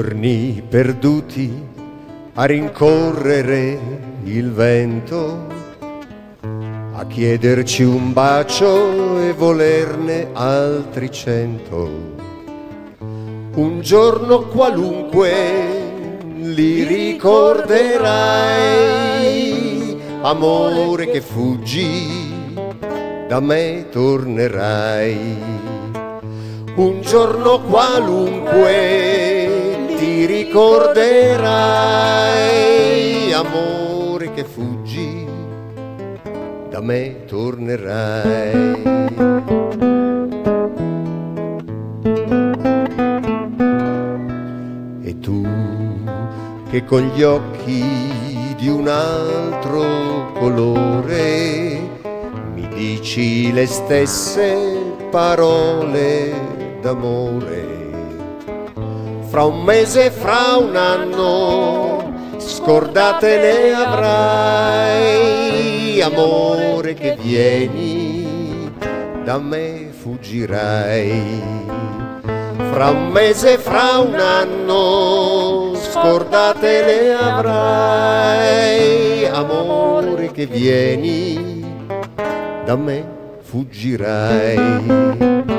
giorni perduti a rincorrere il vento, a chiederci un bacio e volerne altri 100. Un giorno qualunque li ricorderai, amore che fuggi, da me tornerai. Un giorno qualunque ti ricorderai, amore che fuggi, da me tornerai. E tu che con gli occhi di un altro colore mi dici le stesse parole d'amore, fra un mese, fra un anno, scordate le avrai, amore che vieni, da me fuggirai. Fra un mese, fra un anno, scordate le avrai, amore che vieni, da me fuggirai.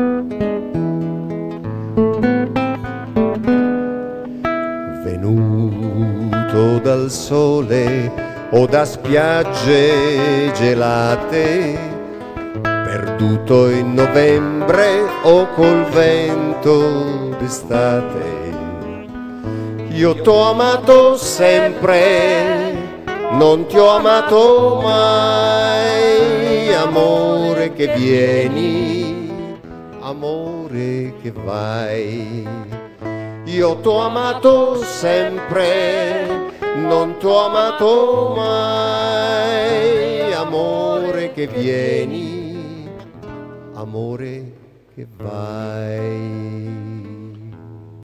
Venuto dal sole o da spiagge gelate, perduto in novembre o col vento d'estate, io t'ho amato sempre, non ti ho amato mai, amore che vieni, amore che vai. Io t'ho amato sempre, non t'ho amato mai, amore che vieni, amore che vai.